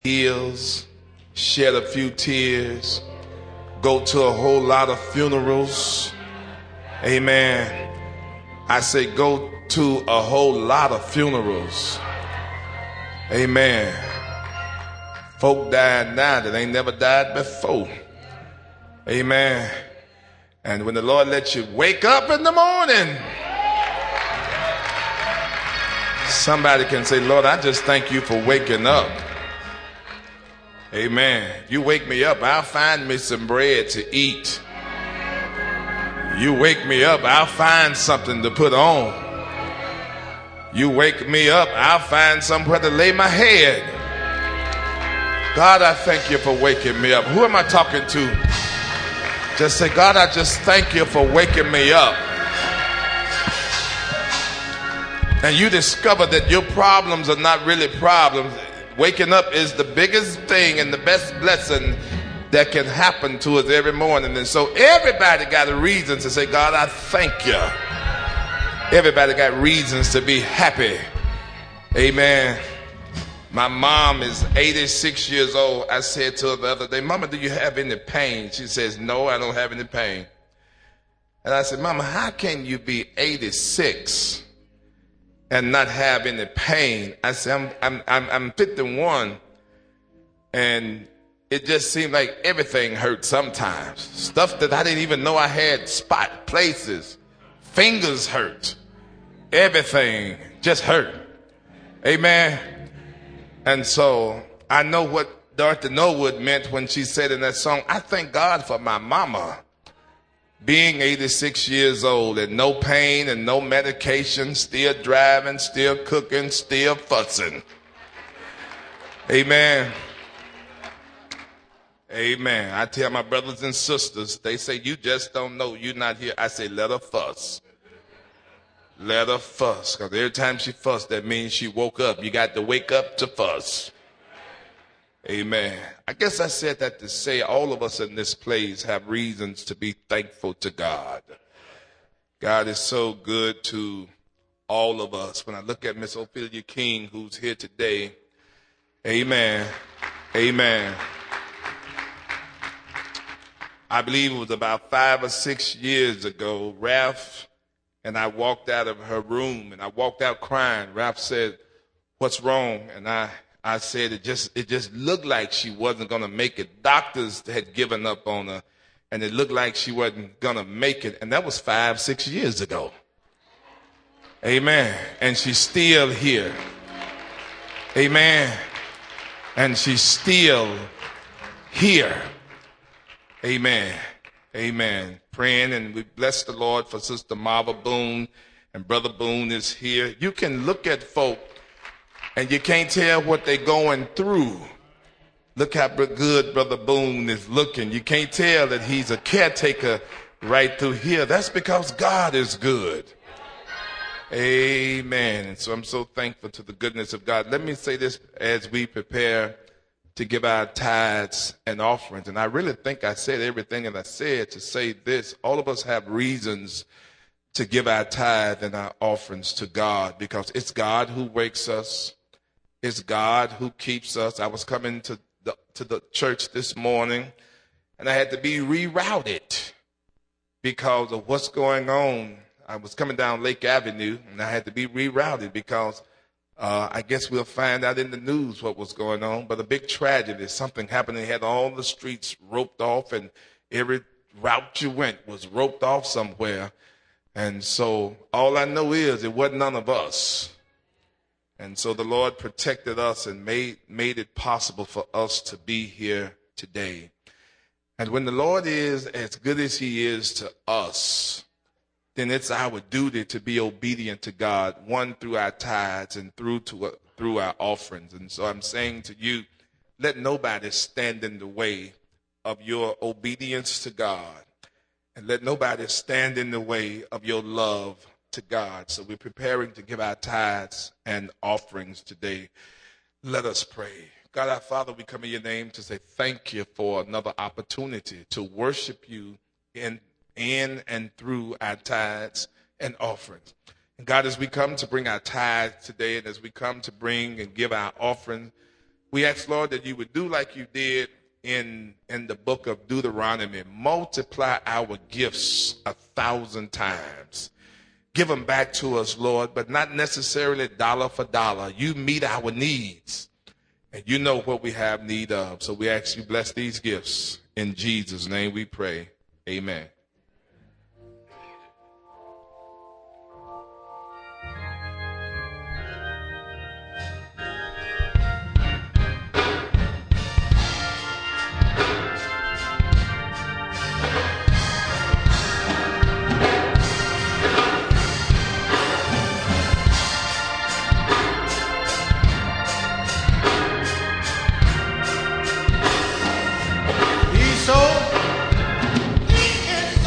heels, shed a few tears, go to a whole lot of funerals. Amen. I say go to a whole lot of funerals. Amen. Folk died now that ain't never died before. Amen. And when the Lord lets you wake up in the morning, somebody can say, Lord, I just thank you for waking up. Amen. You wake me up, I'll find me some bread to eat. You wake me up, I'll find something to put on. You wake me up, I'll find somewhere to lay my head. God, I thank you for waking me up. Who am I talking to? Just say, God, I just thank you for waking me up. And you discover that your problems are not really problems. Waking up is the biggest thing and the best blessing that can happen to us every morning. And so everybody got a reason to say, God, I thank you. Everybody got reasons to be happy. Amen. My mom is 86 years old. I said to her the other day, Mama, do you have any pain? She says, no, I don't have any pain. And I said, Mama, how can you be 86 and not have any pain? I said, I'm 51, and it just seemed like everything hurt sometimes. Stuff that I didn't even know I had, spot places, fingers hurt. Everything just hurt. Amen. And so I know what Dorothy Norwood meant when she said in that song, I thank God for my mama being 86 years old and no pain and no medication, still driving, still cooking, still fussing. Amen. Amen. I tell my brothers and sisters, they say, you just don't know, you're not here. I say, let her fuss. Let her fuss. Because every time she fuss, that means she woke up. You got to wake up to fuss. Amen. I guess I said that to say all of us in this place have reasons to be thankful to God. God is so good to all of us. When I look at Miss Ophelia King, who's here today, amen, amen. I believe it was about 5 or 6 years ago, Ralph and I walked out of her room, and I walked out crying. Ralph said, what's wrong? And I said, it just looked like she wasn't going to make it. Doctors had given up on her, and it looked like she wasn't going to make it. And that was 5, 6 years ago. Amen. And she's still here. Amen. And she's still here. Amen. Amen. Praying, and we bless the Lord for Sister Marva Boone, and Brother Boone is here. You can look at folk and you can't tell what they're going through. Look how good Brother Boone is looking. You can't tell that he's a caretaker right through here. That's because God is good. Amen. And so I'm so thankful to the goodness of God. Let me say this as we prepare to give our tithes and offerings. And I really think I said everything that I said to say this. All of us have reasons to give our tithe and our offerings to God, because it's God who wakes us. It's God who keeps us. I was coming to the church this morning, and I had to be rerouted because of what's going on. I was coming down Lake Avenue, and I had to be rerouted because I guess we'll find out in the news what was going on. But a big tragedy, something happened. They had all the streets roped off, and every route you went was roped off somewhere. And so all I know is it wasn't none of us. And so the Lord protected us and made it possible for us to be here today. And when the Lord is as good as he is to us, then it's our duty to be obedient to God, one, through our tithes and through our offerings. And so I'm saying to you, let nobody stand in the way of your obedience to God, and let nobody stand in the way of your love to God. So we're preparing to give our tithes and offerings today. Let us pray. God, our Father, we come in your name to say thank you for another opportunity to worship you in and through our tithes and offerings. And God, as we come to bring our tithes today, and as we come to bring and give our offering, We ask, Lord, that you would do like you did in the book of Deuteronomy, multiply our gifts 1,000 times. Give them back to us, Lord, but not necessarily dollar for dollar. You meet our needs, and you know what we have need of. So we ask you bless these gifts. In Jesus' name we pray. Amen. He is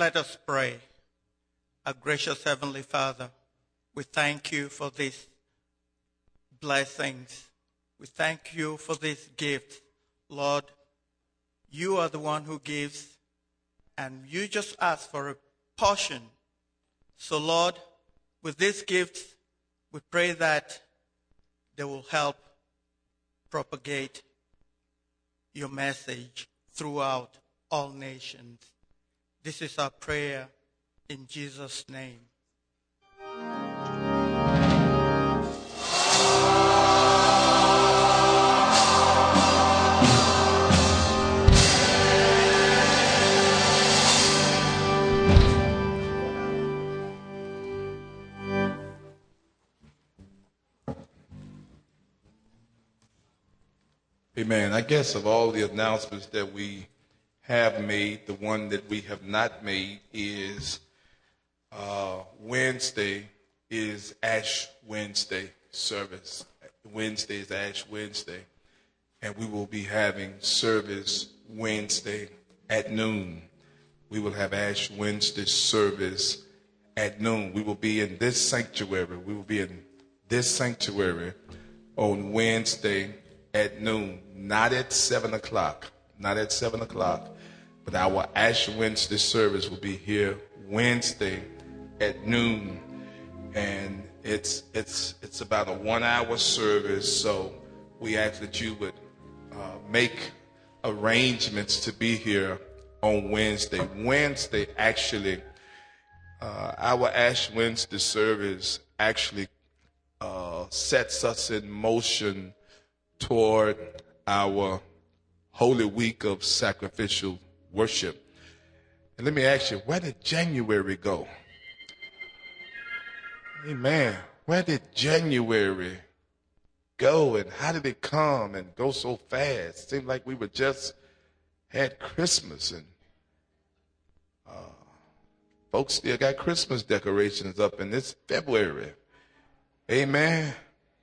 Let us pray. Our gracious Heavenly Father, we thank you for these blessings. We thank you for these gifts. Lord, you are the one who gives, and you just ask for a portion. So, Lord, with these gifts, we pray that they will help propagate your message throughout all nations. This is our prayer in Jesus' name. Amen. I guess of all the announcements that we have made, the one that we have not made is Wednesday is Ash Wednesday service. Wednesday is Ash Wednesday. And we will be having service Wednesday at noon. We will have Ash Wednesday service at noon. We will be in this sanctuary. We will be in this sanctuary on Wednesday at noon, not at 7 o'clock, not at 7 o'clock, but our Ash Wednesday service will be here Wednesday at noon, and it's about a 1 hour service, so we ask that you would make arrangements to be here on Wednesday. Wednesday, actually, our Ash Wednesday service actually sets us in motion toward our Holy Week of sacrificial worship. And let me ask you, where did January go? Amen. Where did January go, and how did it come and go so fast? Seemed like we were just had Christmas, and folks still got Christmas decorations up, and it's February. Amen.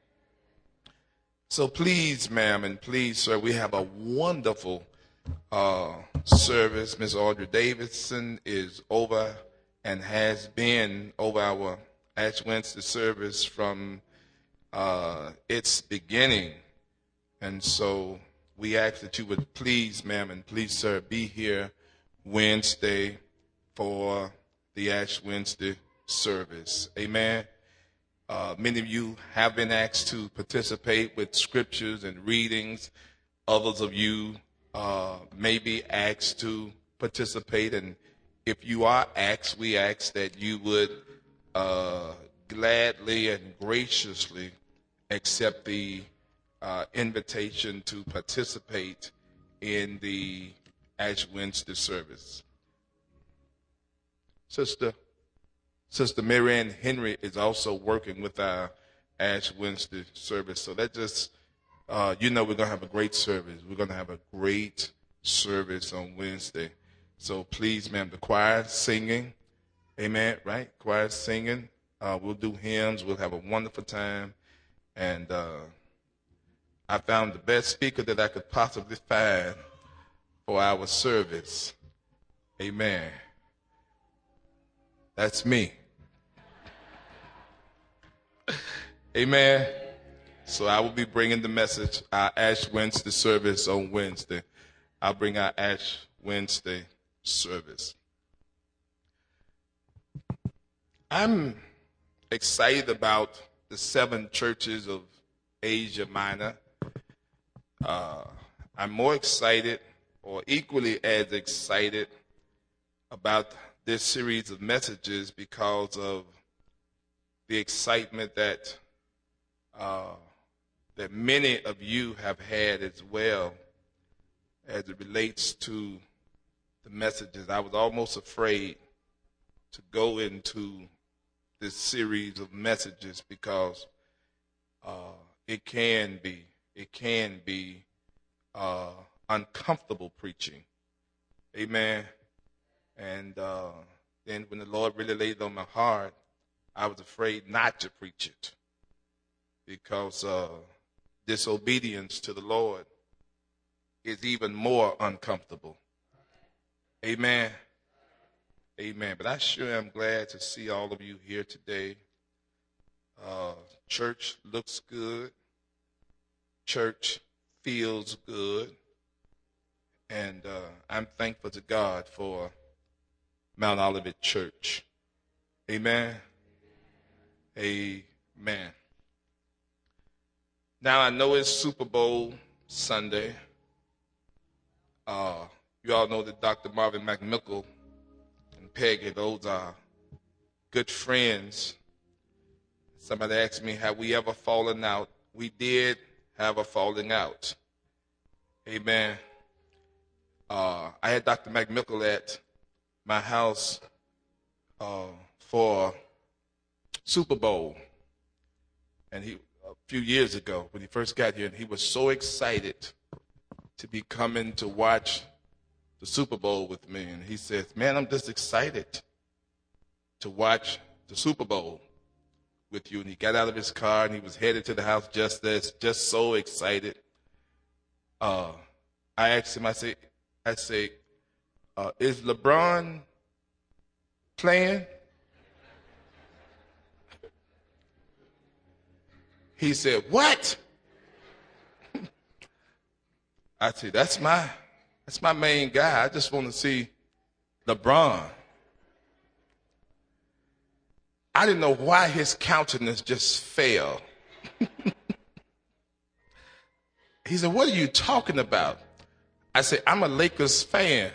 So please, ma'am, and please, sir, we have a wonderful service. Ms. Audrey Davidson is over and has been over our Ash Wednesday service from its beginning. And so we ask that you would please, ma'am, and please, sir, be here Wednesday for the Ash Wednesday service. Amen. Many of you have been asked to participate with scriptures and readings. Others of you may be asked to participate. And if you are asked, we ask that you would gladly and graciously accept the invitation to participate in the Ash Wednesday service. Sister Marianne Henry is also working with our Ash Wednesday service. So that just, we're going to have a great service. We're going to have a great service on Wednesday. So please, ma'am, the choir singing. Amen, right? Choir singing. We'll do hymns. We'll have a wonderful time. And I found the best speaker that I could possibly find for our service. Amen. That's me. Amen. So I will be bringing the message, our Ash Wednesday service on Wednesday. I'll bring our Ash Wednesday service. I'm excited about the 7 churches of Asia Minor. I'm more excited, or equally as excited, about this series of messages because of the excitement that many of you have had as well as it relates to the messages. I was almost afraid to go into this series of messages because it can be uncomfortable preaching. Amen. And then when the Lord really laid it on my heart, I was afraid not to preach it because disobedience to the Lord is even more uncomfortable. Amen. Amen. But I sure am glad to see all of you here today. Church looks good. Church feels good. And I'm thankful to God for Mount Olivet Church. Amen. Amen. Now I know it's Super Bowl Sunday. You all know that Dr. Marvin McMichael and Peggy, those are good friends. Somebody asked me, have we ever fallen out? We did have a falling out. Amen. I had Dr. McMichael at my house for Super Bowl. And a few years ago, when he first got here, and he was so excited to be coming to watch the Super Bowl with me. And he says, man, I'm just excited to watch the Super Bowl with you. And he got out of his car and he was headed to the house just so excited. I asked him, I say, is LeBron playing? He said, what? I said, that's my main guy. I just want to see LeBron. I didn't know why his countenance just fell. He said, what are you talking about? I said, I'm a Lakers fan.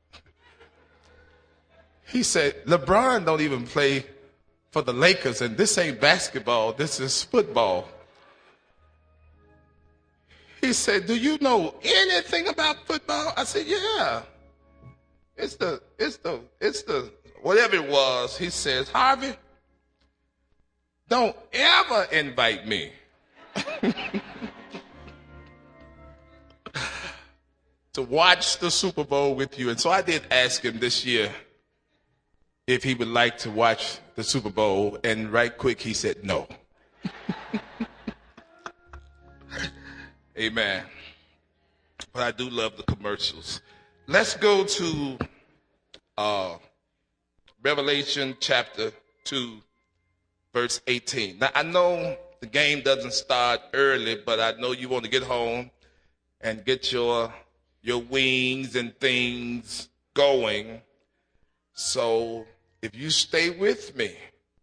He said, LeBron don't even play for the Lakers, and this ain't basketball, this is football. He said, do you know anything about football? I said, yeah. It's the, whatever it was. He says, Harvey, don't ever invite me. To watch the Super Bowl with you. And so I did ask him this year if he would like to watch the Super Bowl. And right quick, he said no. Amen. But I do love the commercials. Let's go to Revelation chapter 2, verse 18. Now, I know the game doesn't start early, but I know you want to get home and get your wings and things going. So if you stay with me,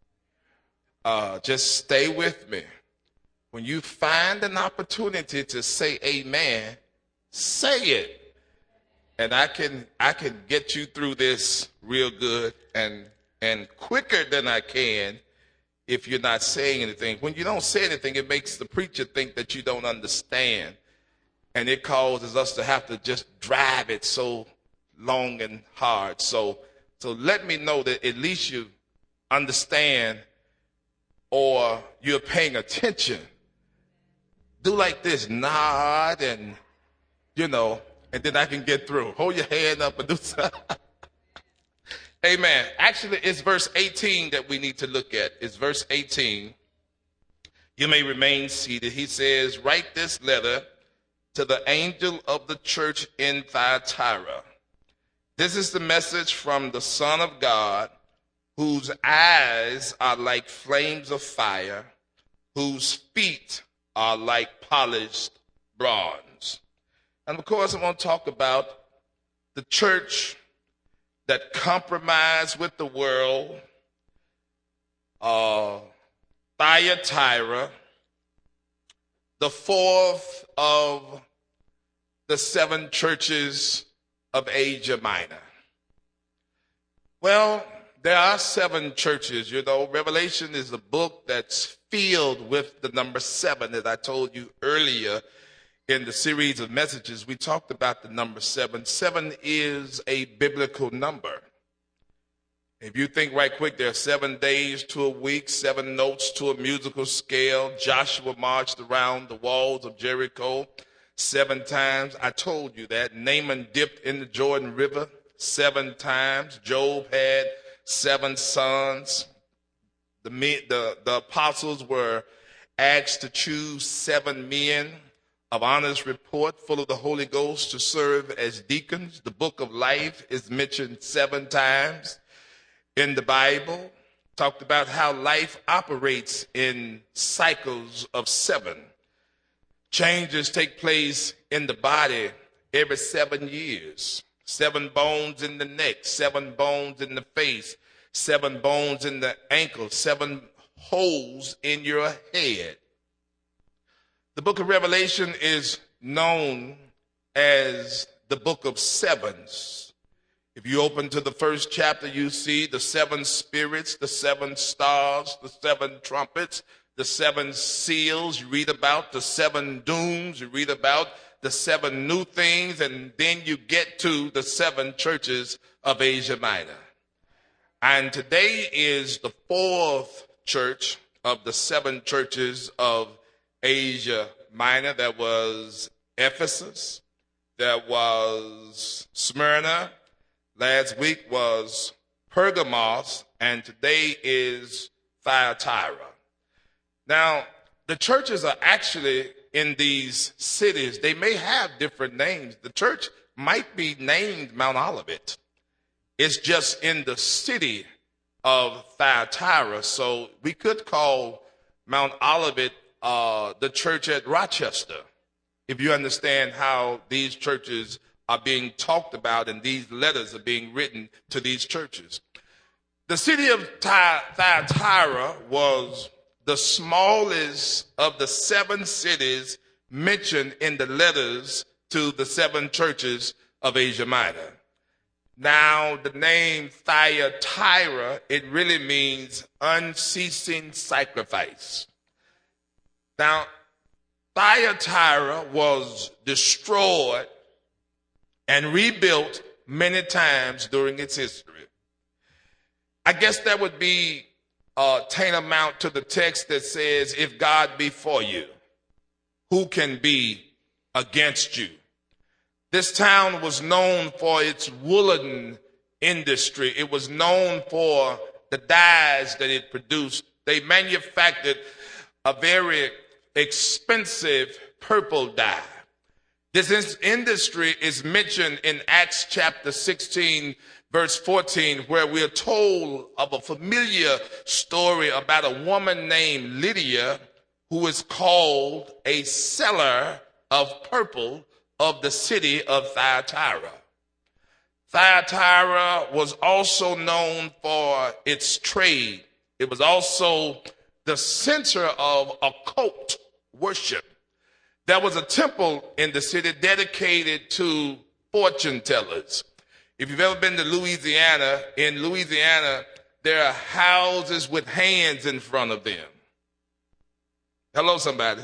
just stay with me. When you find an opportunity to say amen, say it. And I can get you through this real good and quicker than I can if you're not saying anything. When you don't say anything, it makes the preacher think that you don't understand. And it causes us to have to just drive it so long and hard. So let me know that at least you understand or you're paying attention. Do like this, nod, and, and then I can get through. Hold your hand up and do something. Amen. Actually, it's verse 18 that we need to look at. It's verse 18. You may remain seated. He says, write this letter to the angel of the church in Thyatira. This is the message from the Son of God, whose eyes are like flames of fire, whose feet are like polished bronze. And of course, I want to talk about the church that compromised with the world, Thyatira, the fourth of the 7 churches of Asia Minor. Well, there are 7 churches. Revelation is a book that's filled with the number 7. As I told you earlier in the series of messages, we talked about the number 7. 7 is a biblical number. If you think right quick, there are 7 days to a week, 7 notes to a musical scale. Joshua marched around the walls of Jericho 7 times. I told you that. Naaman dipped in the Jordan River 7 times. Job had 7 sons. The apostles were asked to choose 7 men of honest report, full of the Holy Ghost, to serve as deacons. The book of life is mentioned 7 times. in the Bible, talked about how life operates in cycles of 7. Changes take place in the body every 7 years. 7 bones in the neck, 7 bones in the face, 7 bones in the ankle, 7 holes in your head. The book of Revelation is known as the book of sevens. If you open to the first chapter, you see the 7 spirits, the 7 stars, the 7 trumpets, the 7 seals. You read about the 7 dooms. You read about the 7 new things. And then you get to the 7 churches of Asia Minor. And today is the 4th church of the 7 churches of Asia Minor. There was Ephesus. There was Smyrna. Last week was Pergamos. And today is Thyatira. Now, the churches are actually in these cities. They may have different names. The church might be named Mount Olivet. It's just in the city of Thyatira. So we could call Mount Olivet the church at Rochester, if you understand how these churches are being talked about and these letters are being written to these churches. The city of Thyatira was the smallest of the 7 cities mentioned in the letters to the 7 churches of Asia Minor. Now, the name Thyatira, it really means unceasing sacrifice. Now, Thyatira was destroyed and rebuilt many times during its history. I guess that would be tantamount to the text that says, if God be for you, who can be against you? This town was known for its woolen industry. It was known for the dyes that it produced. They manufactured a very expensive purple dye. This industry is mentioned in Acts chapter 16, verse 14, where we are told of a familiar story about a woman named Lydia, who is called a seller of purple of the city of Thyatira. Thyatira was also known for its trade. It was also the center of occult worship. There was a temple in the city dedicated to fortune tellers. If you've ever been to Louisiana, in Louisiana, there are houses with hands in front of them. Hello, somebody.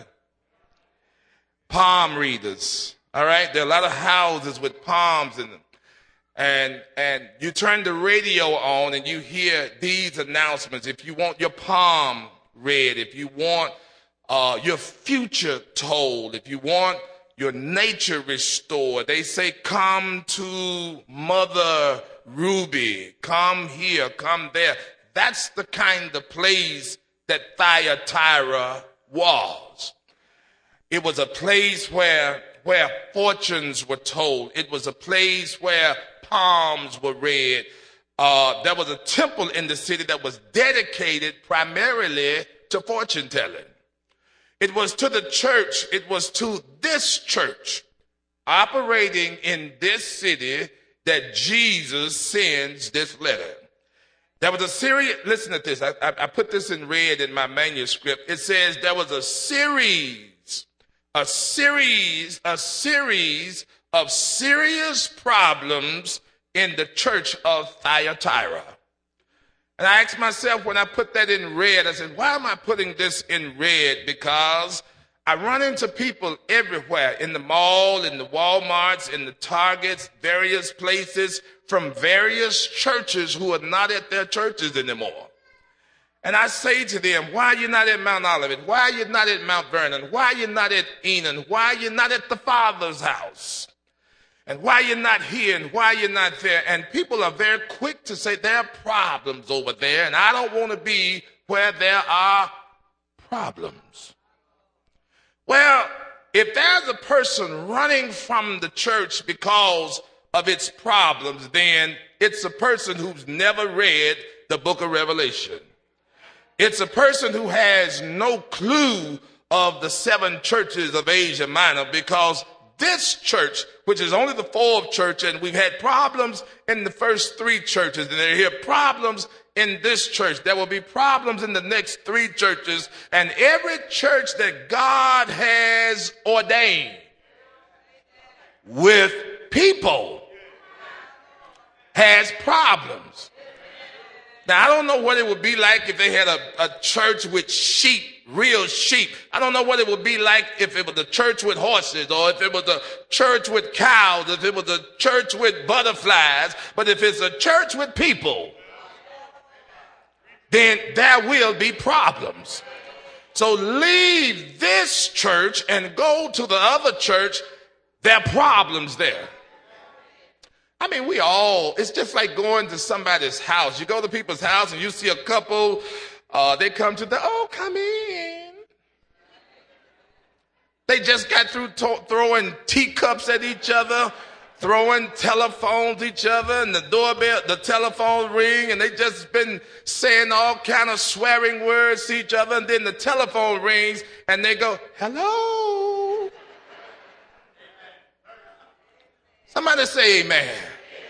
Palm readers. All right. There are a lot of houses with palms in them. And you turn the radio on and you hear these announcements. If you want your palm read, if you want your future told, if you want your nature restored, they say, come to Mother Ruby, come here, come there. That's the kind of place that Thyatira was. It was a place where fortunes were told. It was a place where palms were read. There was a temple in the city that was dedicated primarily to fortune telling. It was to the church, it was to this church operating in this city that Jesus sends this letter. There was a series, listen to this, I put this in red in my manuscript. It says there was a series of serious problems in the church of Thyatira. And I asked myself when I put that in red, I said, why am I putting this in red? Because I run into people everywhere, in the mall, in the Walmarts, in the Targets, various places, from various churches who are not at their churches anymore. And I say to them, why are you not at Mount Olivet? Why are you not at Mount Vernon? Why are you not at Enon? Why are you not at the Father's house? And why you're not here and why you're not there. And people are very quick to say there are problems over there, and I don't want to be where there are problems. Well, if there's a person running from the church because of its problems, then it's a person who's never read the book of Revelation. It's a person who has no clue of the 7 churches of Asia Minor, because this church, which is only the 4th church, and we've had problems in the first 3 churches, and there are here problems in this church. There will be problems in the next 3 churches, and every church that God has ordained with people has problems. Now, I don't know what it would be like if they had a church with sheep, real sheep. I don't know what it would be like if it was a church with horses, or if it was a church with cows, if it was a church with butterflies. But if it's a church with people, then there will be problems. So leave this church and go to the other church. There are problems there. I mean, it's just like going to somebody's house. You go to people's house and you see a couple, they come to come in. They just got through throwing teacups at each other, throwing telephones at each other, and the telephone ring, and they just been saying all kind of swearing words to each other, and then the telephone rings, and they go, hello. Somebody say amen. Amen.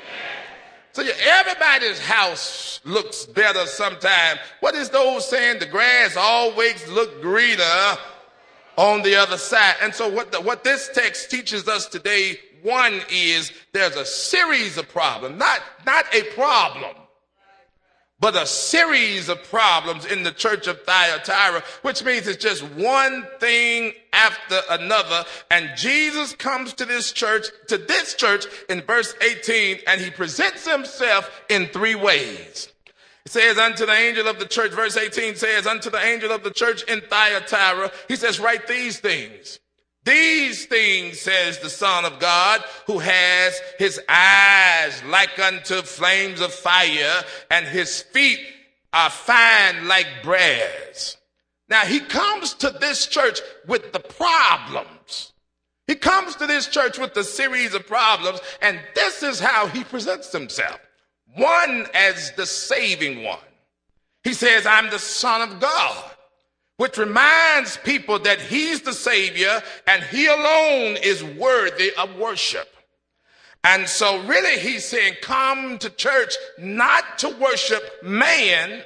So everybody's house looks better sometime. What is the old saying? The grass always look greener on the other side. And so what this text teaches us today, one is there's a series of problems, not a problem, but a series of problems in the church of Thyatira, which means it's just one thing after another. And Jesus comes to this church in verse 18, and he presents himself in 3 ways. It says unto the angel of the church, verse 18 says, unto the angel of the church in Thyatira, he says, write these things. These things, says the Son of God, who has his eyes like unto flames of fire, and his feet are fine like brass. Now, he comes to this church with the problems. He comes to this church with a series of problems, and this is how he presents himself. One, as the saving one. He says, I'm the Son of God, which reminds people that he's the Savior and he alone is worthy of worship. And so really he's saying, come to church not to worship man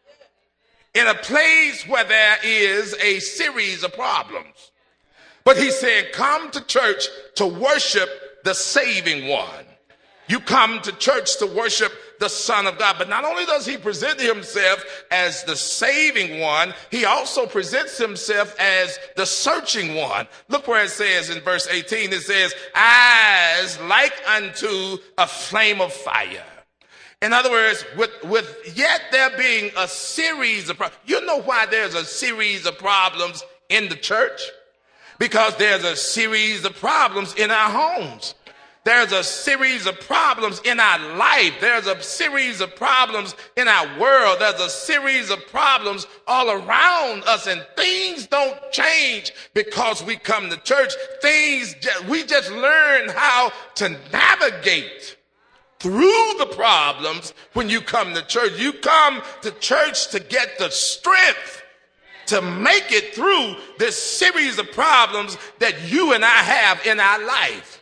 in a place where there is a series of problems. But he's saying, come to church to worship the saving one. You come to church to worship the Son of God. But not only does he present himself as the saving one, he also presents himself as the searching one. Look where it says in verse 18, it says, eyes like unto a flame of fire. In other words, with yet there being a series of problems. You know why there's a series of problems in the church? Because there's a series of problems in our homes. There's a series of problems in our life. There's a series of problems in our world. There's a series of problems all around us, and things don't change because we come to church. We just learn how to navigate through the problems when you come to church. You come to church to get the strength to make it through this series of problems that you and I have in our life.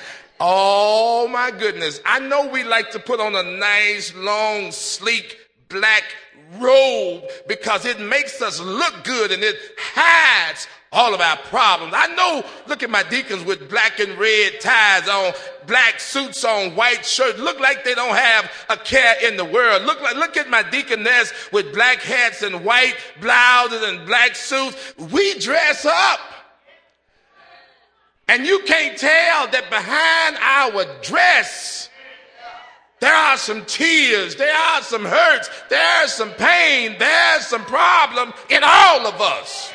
Oh my goodness. I know we like to put on a nice, long, sleek, black robe because it makes us look good and it hides all of our problems. I know, look at my deacons with black and red ties on, black suits on, white shirts. Look like they don't have a care in the world. Look at my deaconess with black hats and white blouses and black suits. We dress up. And you can't tell that behind our dress, there are some tears, there are some hurts, there's some pain, there's some problem in all of us.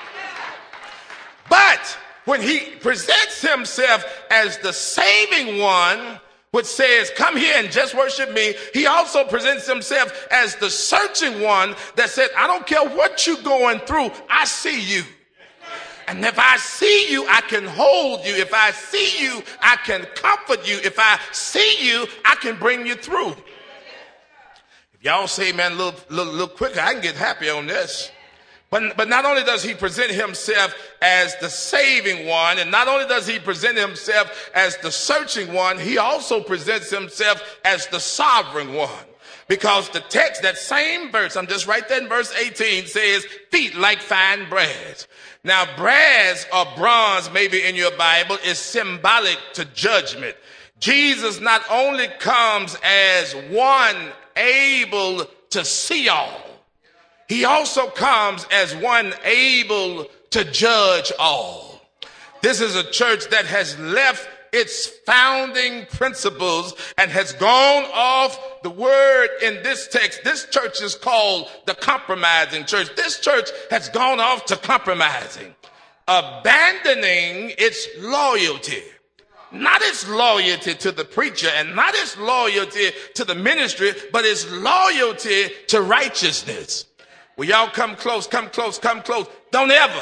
But when he presents himself as the saving one, which says, come here and just worship me, he also presents himself as the searching one that said, I don't care what you're going through, I see you. And if I see you, I can hold you. If I see you, I can comfort you. If I see you, I can bring you through. If Y'all say, man, a little quicker. I can get happy on this. But not only does he present himself as the saving one, and not only does he present himself as the searching one, he also presents himself as the sovereign one. Because the text, that same verse, I'm just right there in verse 18, says, feet like fine brass. Now, brass or bronze, maybe in your Bible, is symbolic to judgment. Jesus not only comes as one able to see all, he also comes as one able to judge all. This is a church that has left its founding principles and has gone off the word in this text. This church is called the compromising church. This church has gone off to compromising, abandoning its loyalty. Not its loyalty to the preacher and not its loyalty to the ministry, but its loyalty to righteousness. Will y'all come close, come close, come close. Don't ever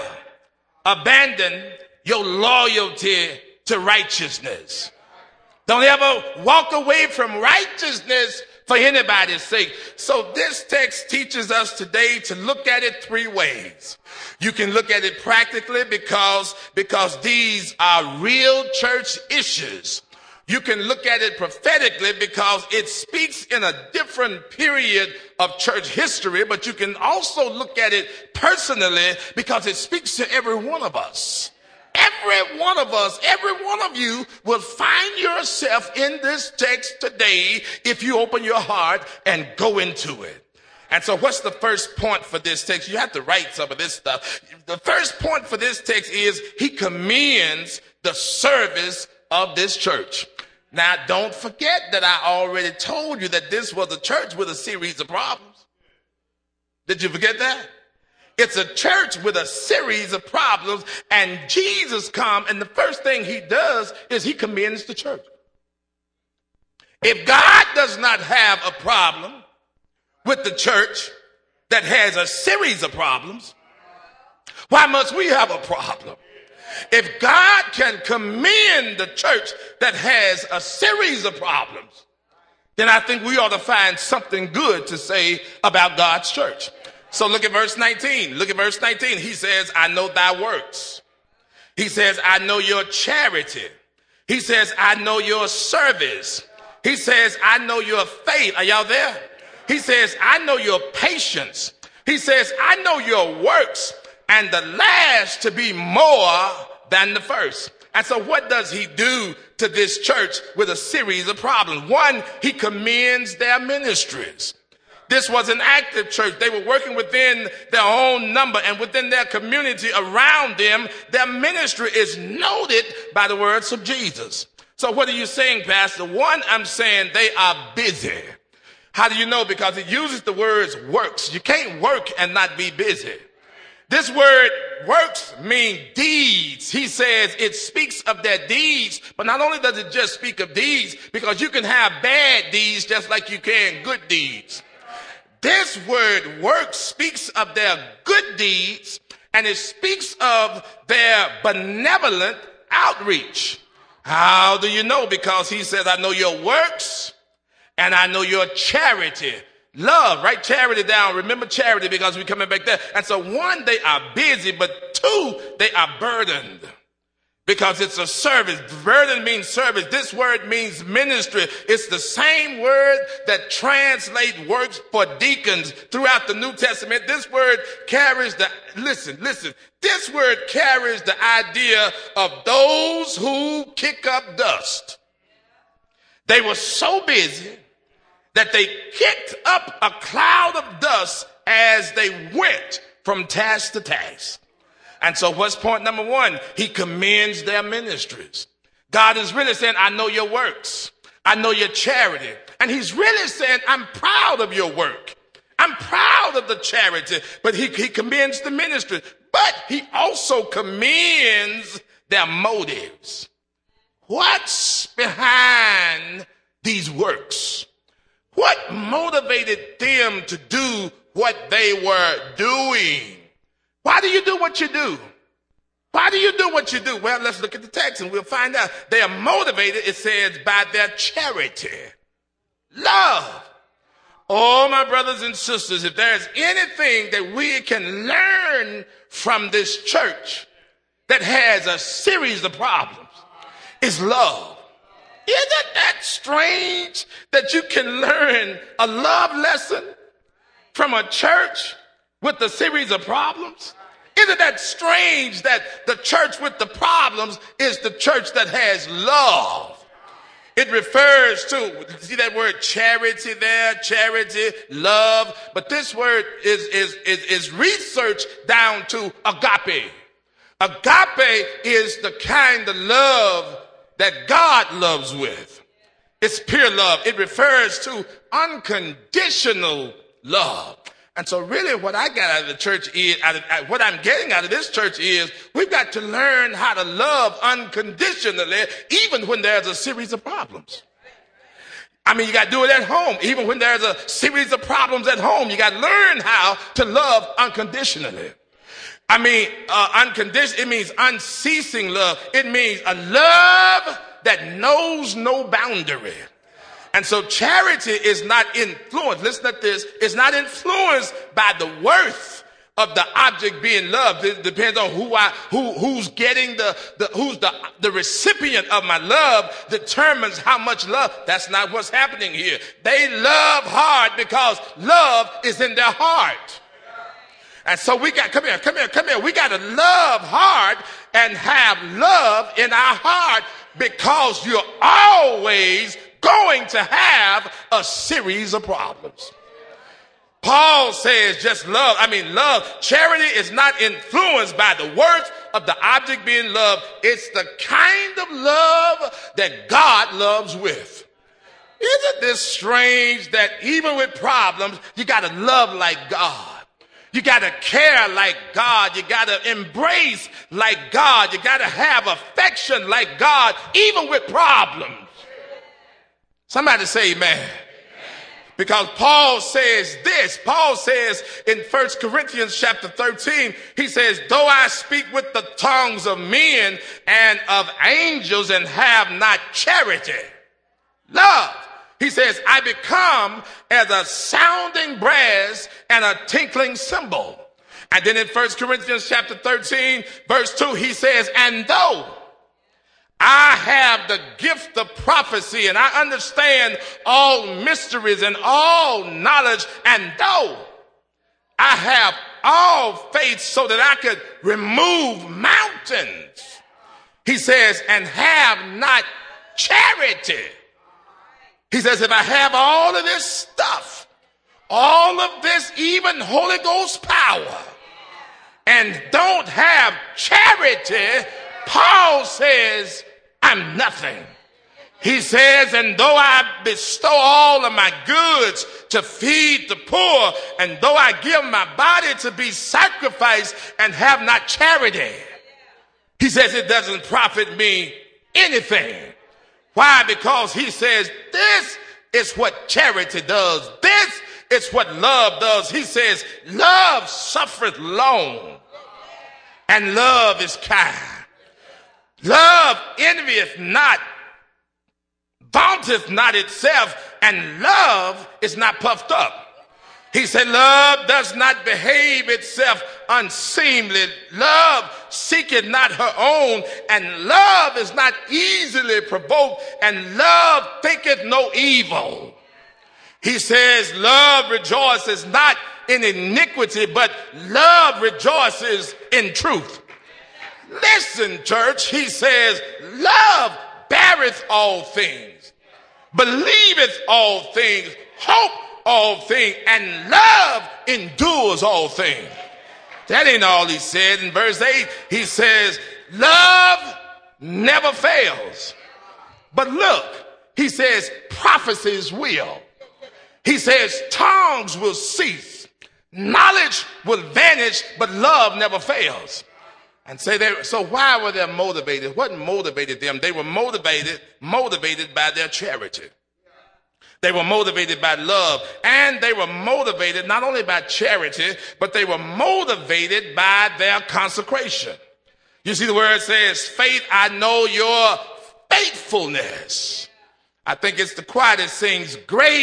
abandon your loyalty to righteousness. Don't ever walk away from righteousness for anybody's sake. So this text teaches us today to look at it three ways. You can look at it practically because these are real church issues. You can look at it prophetically because it speaks in a different period of church history, but you can also look at it personally because it speaks to every one of us. Every one of us, every one of you will find yourself in this text today if you open your heart and go into it. And so what's the first point for this text? You have to write some of this stuff. The first point for this text is he commends the service of this church. Now, don't forget that I already told you that this was a church with a series of problems. Did you forget that? It's a church with a series of problems, and Jesus comes, and the first thing he does is he commends the church. If God does not have a problem with the church that has a series of problems, why must we have a problem? If God can commend the church that has a series of problems, then I think we ought to find something good to say about God's church. So look at verse 19. Look at verse 19. He says, I know thy works. He says, I know your charity. He says, I know your service. He says, I know your faith. Are y'all there? He says, I know your patience. He says, I know your works, and the last to be more than the first. And so what does he do to this church with a series of problems? One, he commends their ministries. This was an active church. They were working within their own number and within their community around them. Their ministry is noted by the words of Jesus. So what are you saying, Pastor? One, I'm saying they are busy. How do you know? Because it uses the words works. You can't work and not be busy. This word works mean deeds. He says it speaks of their deeds, but not only does it just speak of deeds, because you can have bad deeds just like you can good deeds. This word work speaks of their good deeds, and it speaks of their benevolent outreach. How do you know? Because he says, I know your works and I know your charity. Love, write charity down. Remember charity because we're coming back there. And so one, they are busy, but two, they are burdened. Because it's a service. Burden means service. This word means ministry. It's the same word that translates works for deacons throughout the New Testament. This word carries listen, this word carries the idea of those who kick up dust. They were so busy that they kicked up a cloud of dust as they went from task to task. And so what's point number one? He commends their ministries. God is really saying, I know your works. I know your charity. And he's really saying, I'm proud of your work. I'm proud of the charity. But he commends the ministry. But he also commends their motives. What's behind these works? What motivated them to do what they were doing? Why do you do what you do? Why do you do what you do? Well, let's look at the text and we'll find out. They are motivated, it says, by their charity. Love. Oh, my brothers and sisters, if there's anything that we can learn from this church that has a series of problems, it's love. Isn't that strange that you can learn a love lesson from a church with a series of problems? Isn't that strange that the church with the problems is the church that has love? It refers to, see that word charity there, charity, love, but this word is researched down to agape. Agape is the kind of love that God loves with. It's pure love. It refers to unconditional love. And so really what I got out of the church is, what I'm getting out of this church is, we've got to learn how to love unconditionally, even when there's a series of problems. I mean, you got to do it at home. Even when there's a series of problems at home, you got to learn how to love unconditionally. I mean, unconditional, it means unceasing love. It means a love that knows no boundary. And so charity is not influenced. Listen to this. It's not influenced by the worth of the object being loved. It depends on who's getting the recipient of my love determines how much love. That's not what's happening here. They love hard because love is in their heart. And so we got, come here. We got to love hard and have love in our heart because you're always going to have a series of problems. Paul says just love. Love. Charity is not influenced by the worth of the object being loved. It's the kind of love that God loves with. Isn't this strange that even with problems, you got to love like God? You got to care like God. You got to embrace like God. You got to have affection like God, even with problems. Somebody say amen. Because Paul says this. Paul says in 1 Corinthians chapter 13, he says, though I speak with the tongues of men and of angels and have not charity, love, he says, I become as a sounding brass and a tinkling cymbal. And then in 1 Corinthians chapter 13, verse 2, he says, and though I have the gift of prophecy and I understand all mysteries and all knowledge, and though I have all faith so that I could remove mountains, he says, and have not charity. He says, if I have all of this stuff, all of this, even Holy Ghost power, and don't have charity, Paul says, I'm nothing. He says, and though I bestow all of my goods to feed the poor, and though I give my body to be sacrificed and have not charity, he says it doesn't profit me anything. Why? Because he says this is what charity does. This is what love does. He says, love suffereth long, and love is kind. Love envieth not, vaunteth not itself, and love is not puffed up. He said, love does not behave itself unseemly. Love seeketh not her own, and love is not easily provoked, and love thinketh no evil. He says, love rejoices not in iniquity, but love rejoices in truth. Listen, church, he says, love beareth all things, believeth all things, hope all things, and love endures all things. That ain't all he said. In verse 8, he says, love never fails. But look, he says, prophecies will. He says, tongues will cease. Knowledge will vanish, but love never fails. And so why were they motivated? What motivated them? They were motivated by their charity. They were motivated by love, and they were motivated not only by charity, but they were motivated by their consecration. You see, the word says, faith, I know your faithfulness. I think it's the choir that sings, great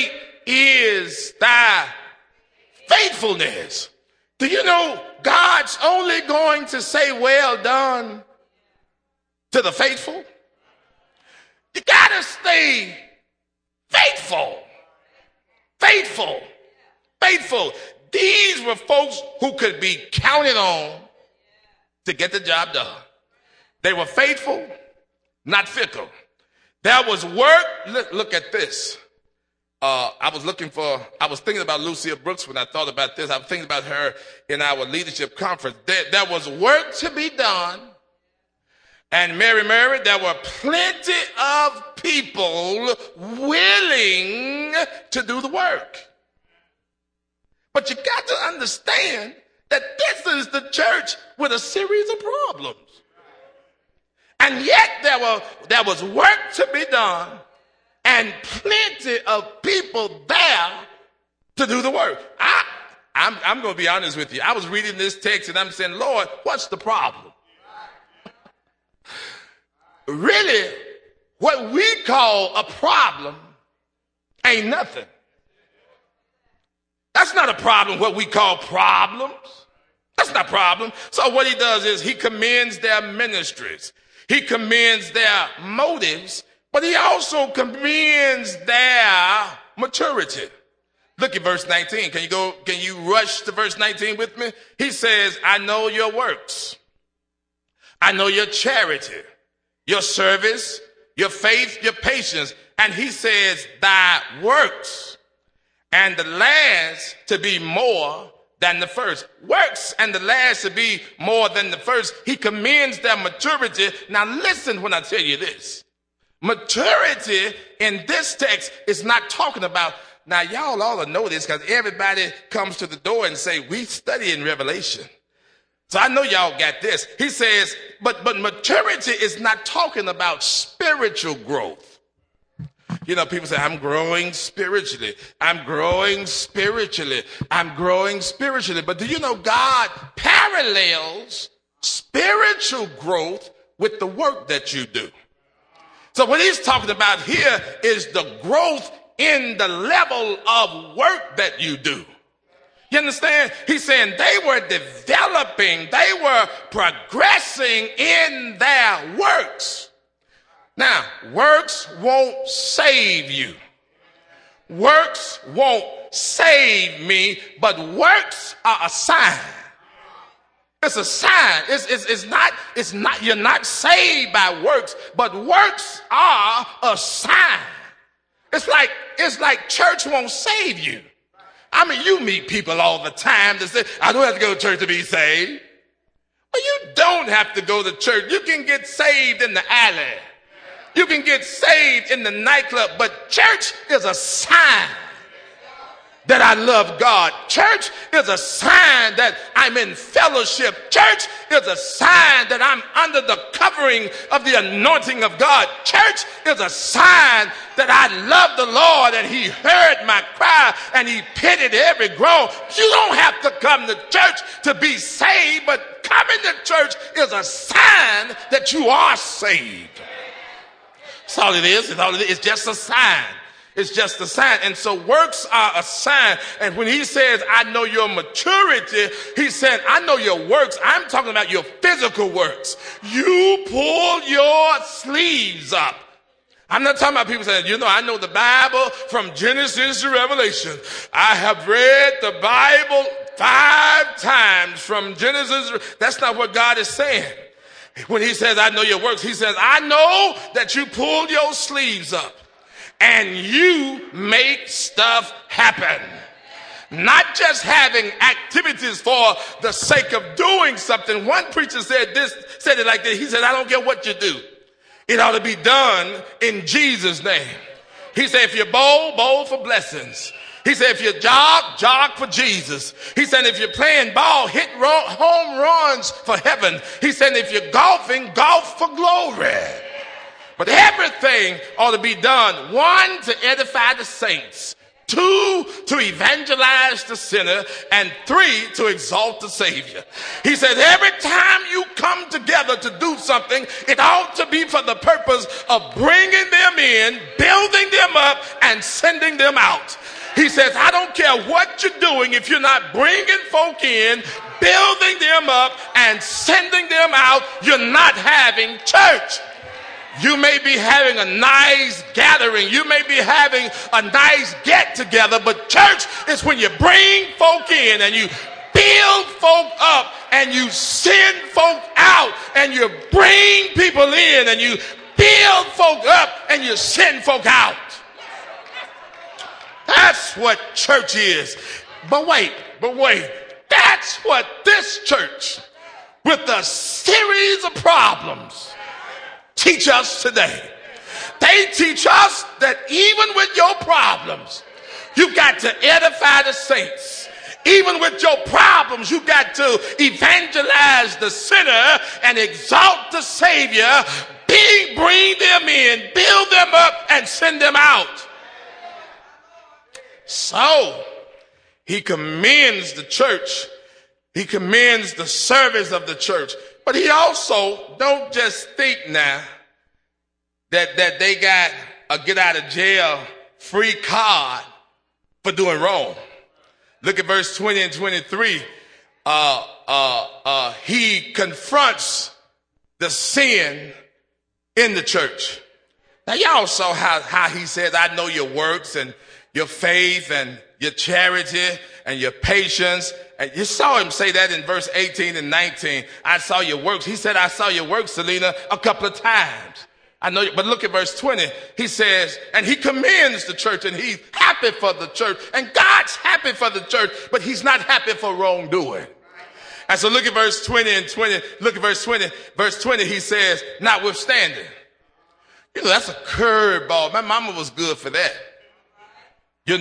is thy faithfulness. Do you know God's only going to say well done to the faithful? You gotta stay faithful. Faithful. Faithful. These were folks who could be counted on to get the job done. They were faithful, not fickle. There was work. Look at this. I was thinking about Lucia Brooks when I thought about this. I was thinking about her in our leadership conference. There was work to be done. And Mary, there were plenty of people willing to do the work. But you got to understand that this is the church with a series of problems. And yet there was work to be done and plenty of people there to do the work. I'm going to be honest with you. I was reading this text and I'm saying, Lord, what's the problem? Really, what we call a problem ain't nothing. That's not a problem, what we call problems. That's not a problem. So what he does is he commends their ministries. He commends their motives, but he also commends their maturity. Look at verse 19. Can you rush to verse 19 with me? He says, I know your works. I know your charity, your service, your faith, your patience. And he says, thy works, and the last to be more than the first. Works and the last to be more than the first. He commends their maturity. Now listen when I tell you this. Maturity in this text is not talking about, now y'all ought to know this because everybody comes to the door and say, we study in Revelation. So I know y'all got this. He says, but maturity is not talking about spiritual growth. You know, people say, I'm growing spiritually. I'm growing spiritually. I'm growing spiritually. But do you know God parallels spiritual growth with the work that you do? So what he's talking about here is the growth in the level of work that you do. You understand? He's saying they were developing, they were progressing in their works. Now, works won't save you. Works won't save me, but works are a sign. It's a sign. It's not, you're not saved by works, but works are a sign. It's like church won't save you. I mean, you meet people all the time that say, I don't have to go to church to be saved. Well, you don't have to go to church. You can get saved in the alley. You can get saved in the nightclub, but church is a sign that I love God. Church is a sign that I'm in fellowship. Church is a sign that I'm under the covering of the anointing of God. Church is a sign that I love the Lord and he heard my cry and he pitied every groan. You don't have to come to church to be saved, but coming to church is a sign that you are saved. That's all it is. It's just a sign. It's just a sign. And so works are a sign. And when he says, I know your maturity, he said, I know your works. I'm talking about your physical works. You pull your sleeves up. I'm not talking about people saying, you know, I know the Bible from Genesis to Revelation. I have read the Bible 5 times from Genesis. That's not what God is saying. When he says, I know your works, he says, I know that you pull your sleeves up and you make stuff happen. Not just having activities for the sake of doing something. One preacher said it like this. He said, I don't care what you do. It ought to be done in Jesus' name. He said, if you bowl for blessings. He said, if you jog for Jesus. He said, if you're playing ball, hit home runs for heaven. He said, if you're golfing, golf for glory. But everything ought to be done, 1, to edify the saints, 2, to evangelize the sinner, and 3, to exalt the Savior. He said, every time you come together to do something, it ought to be for the purpose of bringing them in, building them up, and sending them out. He says, I don't care what you're doing if you're not bringing folk in, building them up, and sending them out, you're not having church. You may be having a nice gathering. You may be having a nice get together, but church is when you bring folk in and you build folk up and you send folk out and you bring people in and you build folk up and you send folk out. That's what church is. But wait. That's what this church, with a series of problems, teach us today. They teach us that even with your problems, you got to edify the saints. Even with your problems, you got to evangelize the sinner and exalt the Savior. Bring them in, build them up, and send them out. So, he commends the church. He commends the service of the church. But he also don't just think now that they got a get out of jail free card for doing wrong. Look at verse 20 and 23. He confronts the sin in the church. Now y'all saw how he says, I know your works and your faith and your charity and your patience. And you saw him say that in verse 18 and 19. I saw your works. He said, I saw your works, Selena, a couple of times. I know, but look at verse 20. He says, and he commends the church and he's happy for the church and God's happy for the church, but he's not happy for wrongdoing. And so look at verse 20 and 20. Look at verse 20. Verse 20, he says, notwithstanding. You know, that's a curveball. My mama was good for that. You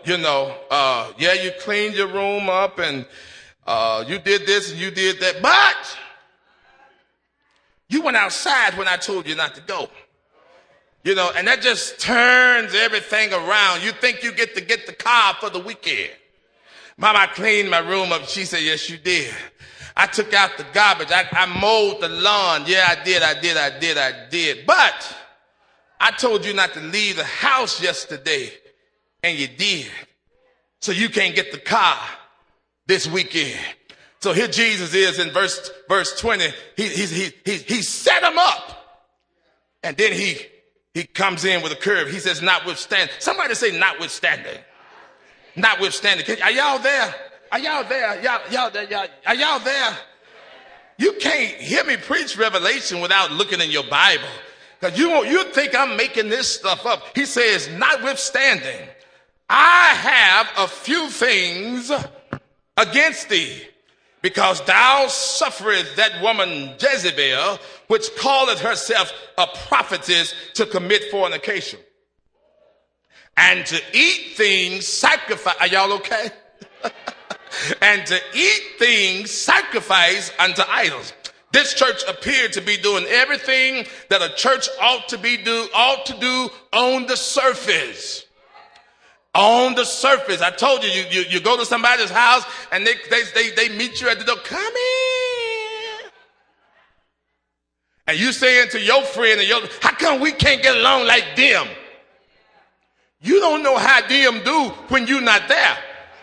cleaned your room up and you did this and you did that, but you went outside when I told you not to go. You know, and that just turns everything around. You think you get to get the car for the weekend. Mama, I cleaned my room up. She said, yes, you did. I took out the garbage. I mowed the lawn. Yeah, I did. But I told you not to leave the house yesterday. And you did. So you can't get the car this weekend. So here Jesus is in verse 20. He set him up. And then he comes in with a curve. He says, notwithstanding. Somebody say notwithstanding. Notwithstanding. Are y'all there? Are y'all there? Are y'all there? You can't hear me preach Revelation without looking in your Bible. Because you think I'm making this stuff up. He says, notwithstanding, I have a few things against thee, because thou sufferest that woman Jezebel, which calleth herself a prophetess, to commit fornication, and to eat things sacrificed. Are y'all okay? And to eat things sacrificed unto idols. This church appeared to be doing everything that a church ought to do on the surface. On the surface. I told you go to somebody's house and they meet you at the door. Come in. And you saying to your friend, how come we can't get along like them? You don't know how them do when you're not there.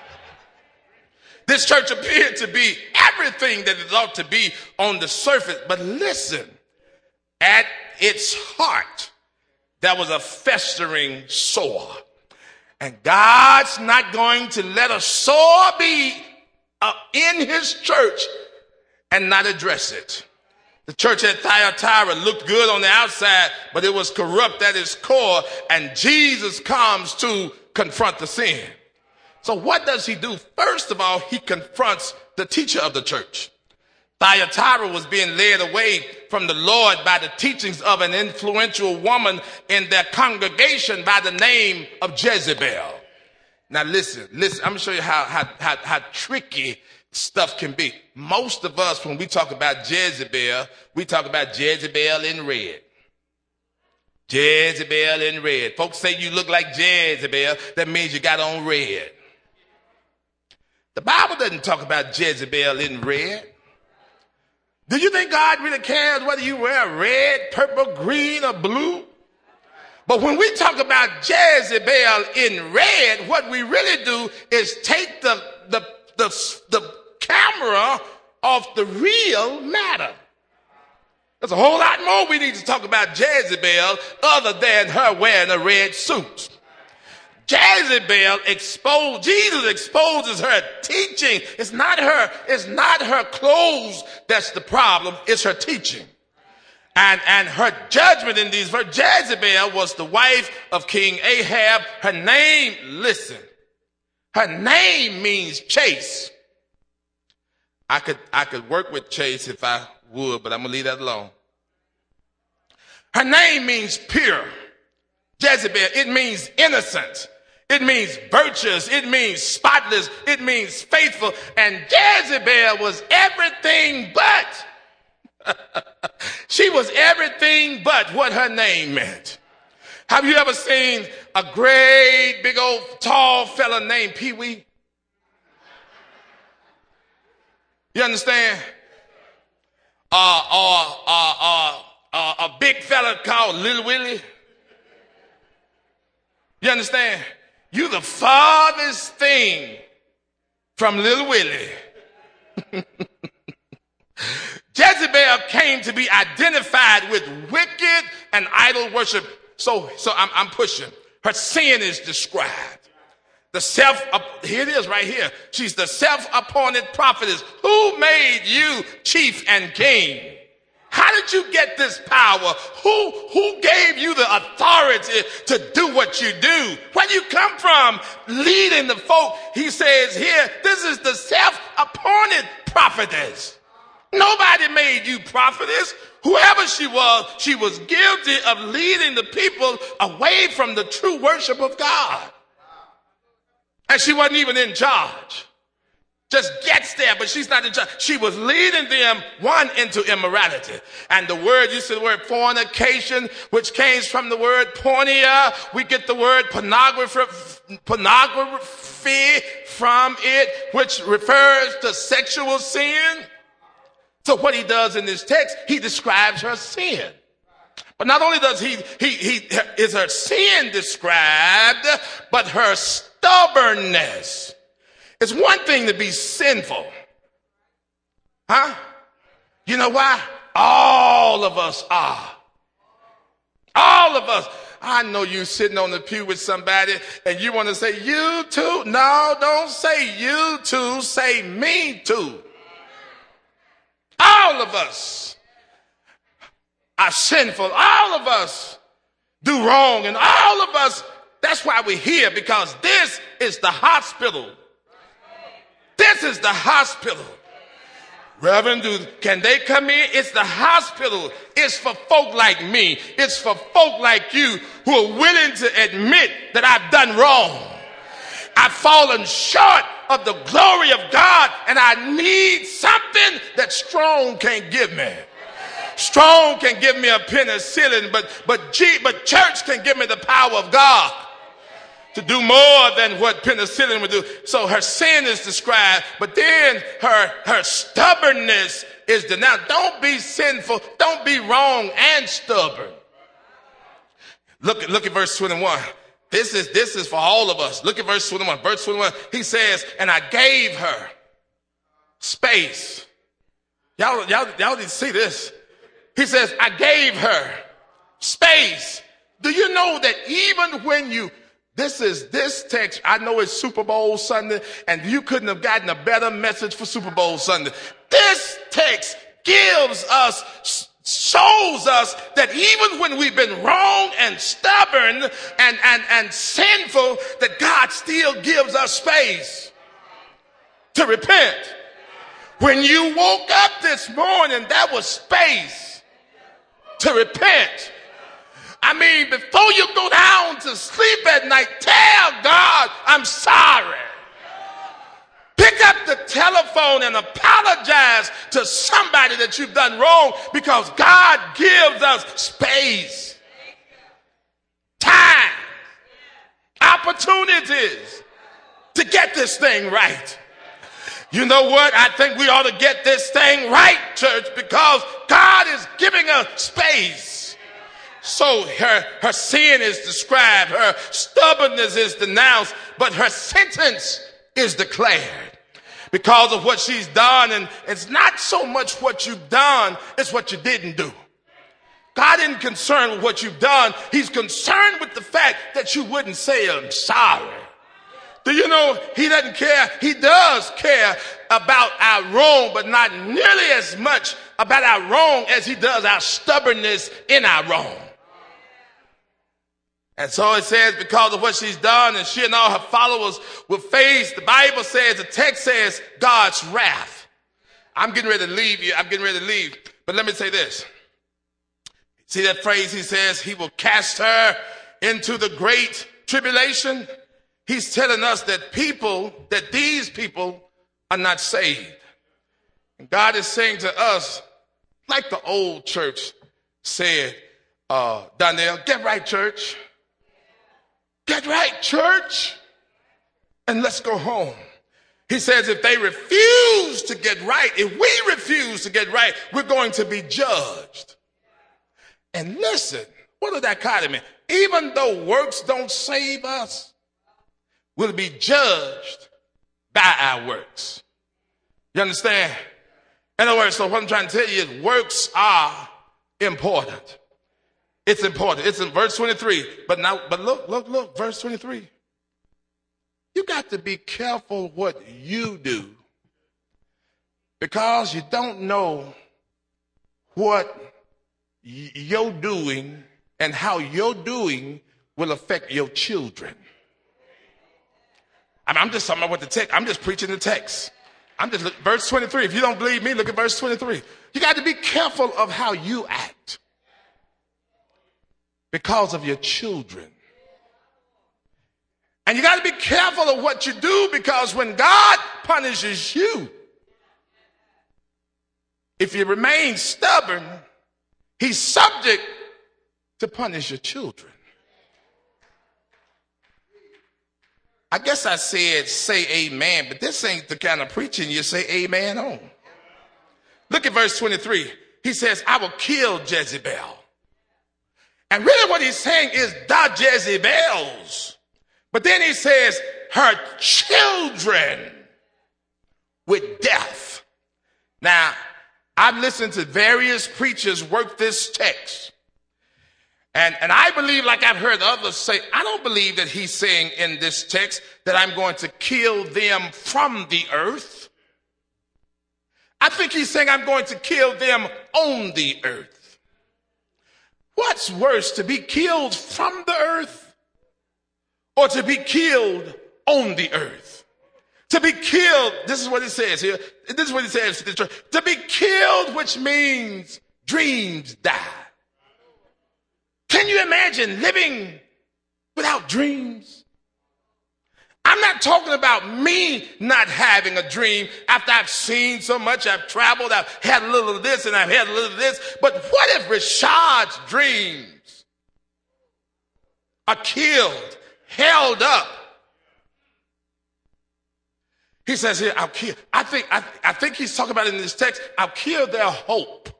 This church appeared to be everything that it ought to be on the surface. But listen, at its heart, there was a festering sore. And God's not going to let a sore be in his church and not address it. The church at Thyatira looked good on the outside, but it was corrupt at its core. And Jesus comes to confront the sin. So what does he do? First of all, he confronts the teacher of the church. Thyatira was being led away from the Lord by the teachings of an influential woman in their congregation by the name of Jezebel. Now listen, I'm going to show you how tricky stuff can be. Most of us, when we talk about Jezebel, we talk about Jezebel in red. Jezebel in red. Folks say you look like Jezebel, that means you got on red. The Bible doesn't talk about Jezebel in red. Do you think God really cares whether you wear red, purple, green, or blue? But when we talk about Jezebel in red, what we really do is take the camera off the real matter. There's a whole lot more we need to talk about Jezebel other than her wearing a red suit. Jezebel Jesus exposes her teaching. It's not her clothes that's the problem, it's her teaching. And her judgment in these verses. Jezebel was the wife of King Ahab. Her name, listen, her name means chase. I could work with chase if I would, but I'm gonna leave that alone. Her name means pure. Jezebel, it means innocent. It means virtuous. It means spotless. It means faithful. And Jezebel was everything but. She was everything but what her name meant. Have you ever seen a great, big old, tall fella named Pee Wee? You understand? A big fella called Little Willie? You understand? You the farthest thing from Little Willie. Jezebel came to be identified with wicked and idol worship. So I'm pushing. Her sin is described. Here it is right here. She's the self-appointed prophetess. Who made you chief and king? How did you get this power? Who gave you the authority to do what you do? Where you come from leading the folk? He says here, this is the self-appointed prophetess. Nobody made you prophetess. Whoever she was guilty of leading the people away from the true worship of God. And she wasn't even in charge. Just gets there, but she's not in charge. She was leading them, into immorality. And the word, you see the word fornication, which came from the word porneia. We get the word pornography from it, which refers to sexual sin. So what he does in this text, he describes her sin. But not only does is her sin described, but her stubbornness. It's one thing to be sinful. Huh? You know why? All of us are. All of us. I know you sitting on the pew with somebody and you want to say, you too. No, don't say you too. Say me too. All of us are sinful. All of us do wrong. And all of us, that's why we're here, because this is the hospital. This is the hospital. Reverend, can they come in? It's the hospital. It's for folk like me. It's for folk like you who are willing to admit that I've done wrong. I've fallen short of the glory of God, and I need something that Strong can't give me. Strong can give me a penicillin, but church can give me the power of God to do more than what penicillin would do. So her sin is described, but then her stubbornness is denounced. Don't be sinful, don't be wrong and stubborn. Look at verse 21. This is for all of us. Look at verse 21. Verse 21, he says, and I gave her space. Y'all need to see this. He says, I gave her space. Do you know that even when this text, I know it's Super Bowl Sunday, and you couldn't have gotten a better message for Super Bowl Sunday. This text shows us that even when we've been wrong and stubborn and sinful, that God still gives us space to repent. When you woke up this morning, there was space to repent. I mean, before you go down to sleep at night, tell God, I'm sorry. Pick up the telephone and apologize to somebody that you've done wrong, because God gives us space, time, opportunities to get this thing right. You know what? I think we ought to get this thing right, church, because God is giving us space. So her sin is described, her stubbornness is denounced, but her sentence is declared because of what she's done. And it's not so much what you've done, it's what you didn't do. God isn't concerned with what you've done. He's concerned with the fact that you wouldn't say, I'm sorry. Do you know he doesn't care? He does care about our wrong, but not nearly as much about our wrong as he does our stubbornness in our wrong. And so it says because of what she's done, and she and all her followers will face, the Bible says, the text says, God's wrath. I'm getting ready to leave you. I'm getting ready to leave. But let me say this. See that phrase he says, he will cast her into the great tribulation. He's telling us that these people are not saved. And God is saying to us, like the old church said, Donnell, get right, church. Get right, church. And let's go home. He says if they refuse to get right, if we refuse to get right, we're going to be judged. And listen, what a dichotomy. Even though works don't save us, we'll be judged by our works. You understand? In other words, so what I'm trying to tell you is works are important. It's important. It's in verse 23. But look, verse 23. You got to be careful what you do because you don't know what your doing and how your doing will affect your children. I'm just talking about what the text. I'm just preaching the text. Verse 23. If you don't believe me, look at verse 23. You got to be careful of how you act because of your children. And you got to be careful of what you do because when God punishes you, if you remain stubborn, he's subject to punish your children. I guess I said say amen, but this ain't the kind of preaching you say amen on. Look at verse 23. He says, I will kill Jezebel. And really what he's saying is the Jezebels. But then he says her children with death. Now, I've listened to various preachers work this text. And I believe, like I've heard others say, I don't believe that he's saying in this text that I'm going to kill them from the earth. I think he's saying I'm going to kill them on the earth. What's worse, to be killed from the earth or to be killed on the earth? To be killed, this is what it says here. This is what it says to the church. To be killed, which means dreams die. Can you imagine living without dreams? I'm not talking about me not having a dream after I've seen so much, I've traveled, I've had a little of this and I've had a little of this. But what if Rashad's dreams are killed, held up? He says here, I'll kill. I think he's talking about it in this text. I'll kill their hope.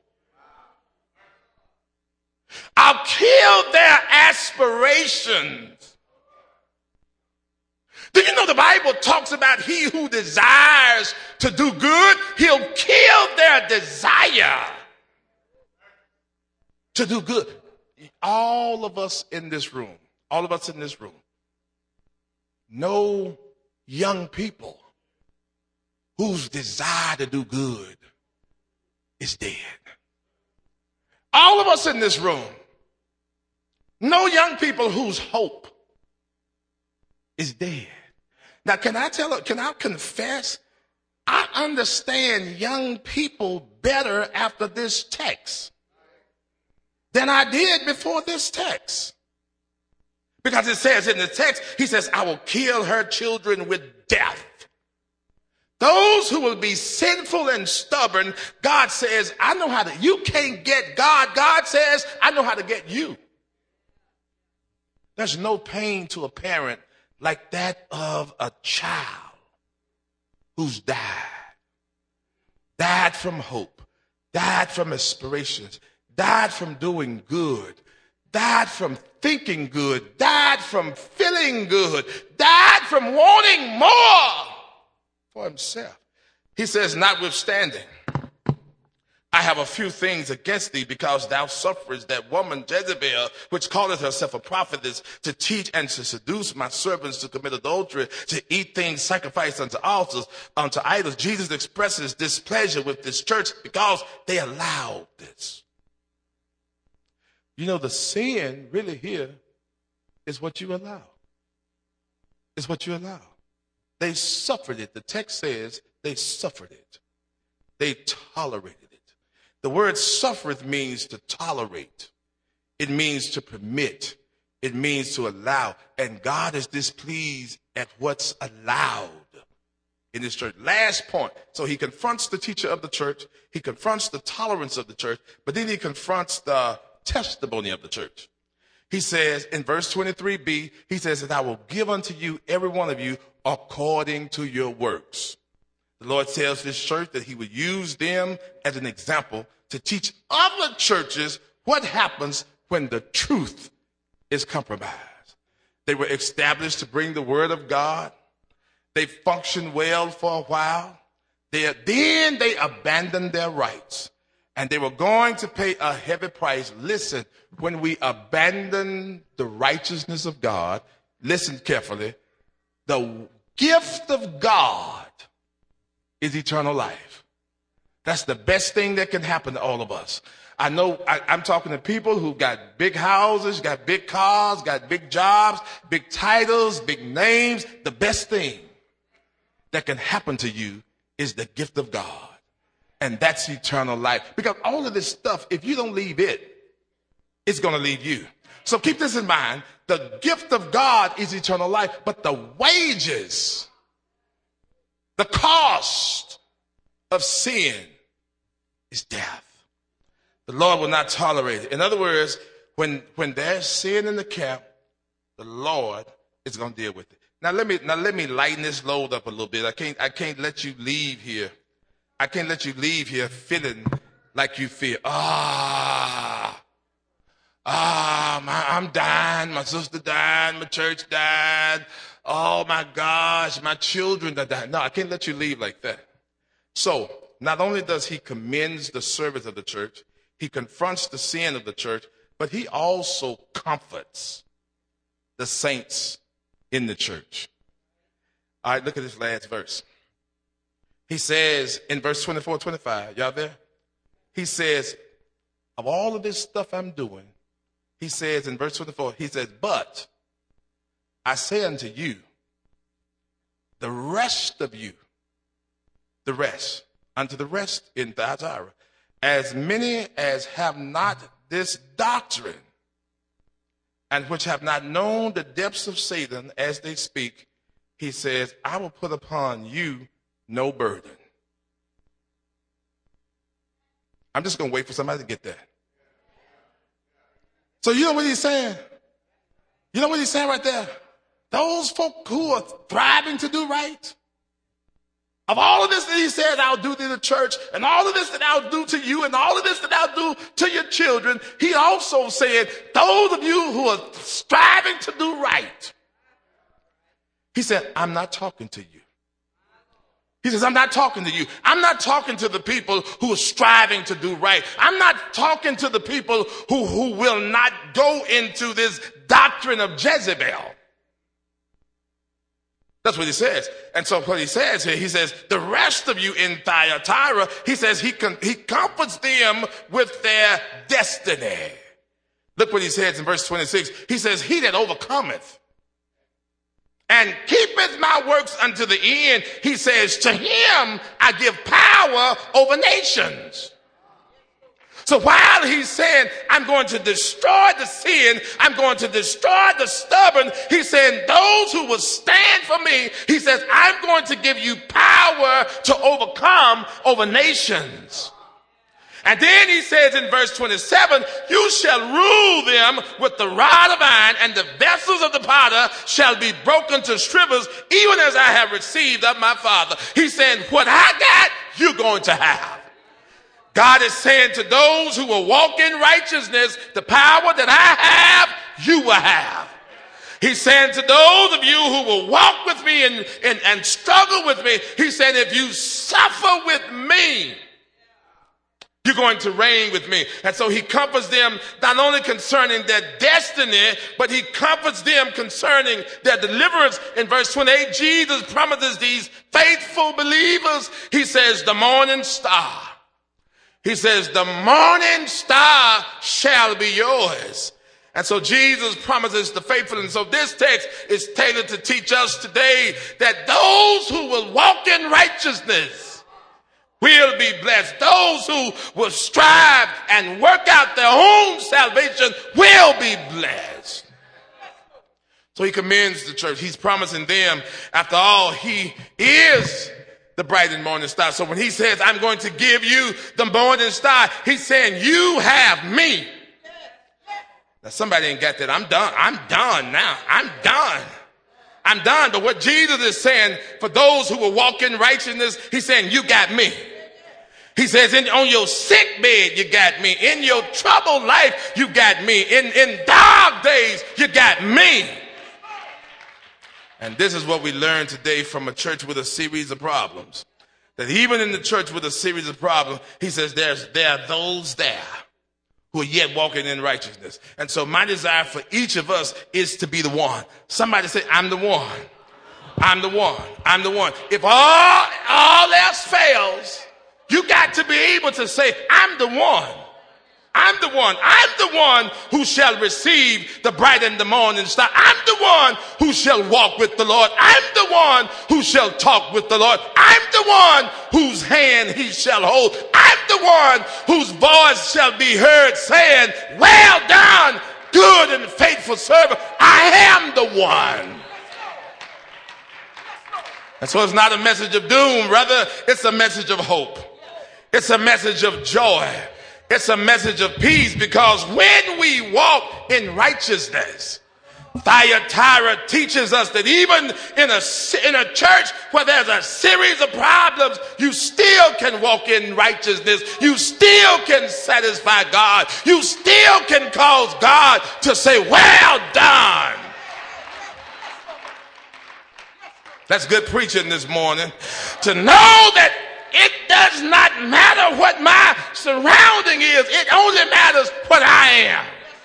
I'll kill their aspirations. Do you know the Bible talks about he who desires to do good, he'll kill their desire to do good. All of us in this room know young people whose desire to do good is dead. All of us in this room know young people whose hope is dead. Now, can I confess? I understand young people better after this text than I did before this text. Because it says in the text, he says, I will kill her children with death. Those who will be sinful and stubborn, God says, I know how to, you can't get God. God says, I know how to get you. There's no pain to a parent like that of a child who's died from hope, died from aspirations, died from doing good, died from thinking good, died from feeling good, died from wanting more for himself. He says, notwithstanding, I have a few things against thee, because thou sufferest that woman Jezebel, which calleth herself a prophetess, to teach and to seduce my servants to commit adultery, to eat things sacrificed unto altars, unto idols. Jesus expresses displeasure with this church because they allowed this. You know, the sin really here is what you allow. It's what you allow. They suffered it. The text says they suffered it. They tolerated it. The word suffereth means to tolerate. It means to permit. It means to allow. And God is displeased at what's allowed in this church. Last point. So he confronts the teacher of the church. He confronts the tolerance of the church. But then he confronts the testimony of the church. He says in verse 23b, he says that I will give unto you, every one of you, according to your works. The Lord tells this church that he would use them as an example to teach other churches what happens when the truth is compromised. They were established to bring the word of God. They functioned well for a while. Then they abandoned their rights. And they were going to pay a heavy price. Listen, when we abandon the righteousness of God, listen carefully, the gift of God is eternal life. That's the best thing that can happen to all of us. I know I'm talking to people who got big houses, got big cars, got big jobs, big titles, big names. The best thing that can happen to you is the gift of God. And that's eternal life. Because all of this stuff, if you don't leave it, it's going to leave you. So keep this in mind. The gift of God is eternal life, but the wages, the cost of sin is death. The Lord will not tolerate it. In other words, when there's sin in the camp, the Lord is going to deal with it. Now let me lighten this load up a little bit. I can't let you leave here. I can't let you leave here feeling like you feel. I'm dying. My sister died. My church died. Oh my gosh, my children are dying. No, I can't let you leave like that. So not only does he commend the service of the church, he confronts the sin of the church, but he also comforts the saints in the church. All right, look at this last verse. He says in verse 24, 25, y'all there? He says, of all of this stuff I'm doing, he says in verse 24, he says, but I say unto you, the rest of you, unto the rest in Thyatira, as many as have not this doctrine, and which have not known the depths of Satan as they speak, he says, I will put upon you no burden. I'm just going to wait for somebody to get that. So you know what he's saying? You know what he's saying right there? Those folk who are thriving to do right, of all of this that he says I'll do to the church, and all of this that I'll do to you, and all of this that I'll do to your children, he also said, those of you who are striving to do right, he said, I'm not talking to you. He says, I'm not talking to you. I'm not talking to the people who are striving to do right. I'm not talking to the people who will not go into this doctrine of Jezebel. That's what he says. And so what he says here, he says, the rest of you in Thyatira, he says he comforts them with their destiny. Look what he says in verse 26. He says, he that overcometh and keepeth my works unto the end, he says, to him I give power over nations. So while he's saying, I'm going to destroy the sin, I'm going to destroy the stubborn, he's saying, those who will stand for me, he says, I'm going to give you power to overcome over nations. And then he says in verse 27, you shall rule them with the rod of iron, and the vessels of the potter shall be broken to shrivels, even as I have received of my Father. He's saying, what I got, you're going to have. God is saying to those who will walk in righteousness, the power that I have, you will have. He's saying to those of you who will walk with me and struggle with me, he's saying if you suffer with me, you're going to reign with me. And so he comforts them not only concerning their destiny, but he comforts them concerning their deliverance. In verse 28, Jesus promises these faithful believers, he says, the morning star. He says, the morning star shall be yours. And so Jesus promises the faithful. And so this text is tailored to teach us today that those who will walk in righteousness will be blessed. Those who will strive and work out their own salvation will be blessed. So he commends the church. He's promising them, after all, he is the bright and morning star. So when he says, I'm going to give you the morning star, he's saying, you have me. Now somebody ain't got that. I'm done. I'm done now. I'm done. I'm done. But what Jesus is saying, for those who will walk in righteousness, he's saying, you got me. He says, on your sick bed, you got me. In your troubled life, you got me. In dark days, you got me. And this is what we learned today from a church with a series of problems. That even in the church with a series of problems, he says there are those there who are yet walking in righteousness. And so my desire for each of us is to be the one. Somebody say, I'm the one. I'm the one. I'm the one. If all else fails, you got to be able to say, I'm the one. I'm the one. I'm the one who shall receive the bright and the morning star. I'm the one who shall walk with the Lord. I'm the one who shall talk with the Lord. I'm the one whose hand he shall hold. I'm the one whose voice shall be heard saying, well done, good and faithful servant. I am the one. And so it's not a message of doom, rather it's a message of hope. It's a message of joy. It's a message of peace, because when we walk in righteousness, Thyatira teaches us that even in a church where there's a series of problems, you still can walk in righteousness. You still can satisfy God. You still can cause God to say, well done. That's good preaching this morning. To know that it does not matter what my surrounding is. It only matters what I am.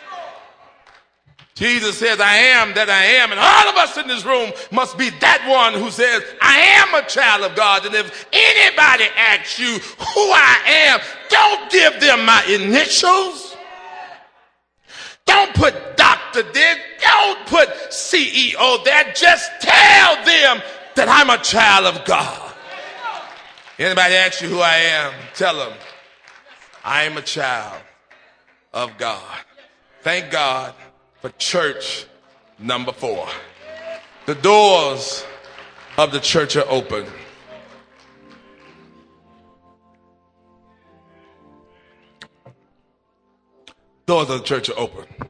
Jesus says, I am that I am. And all of us in this room must be that one who says, I am a child of God. And if anybody asks you who I am, don't give them my initials. Don't put Dr. Dick. Don't put CEO there. Just tell them that I'm a child of God. Anybody asks you who I am, tell them, I am a child of God. Thank God for church number 4. The doors of the church are open. Doors of the church are open.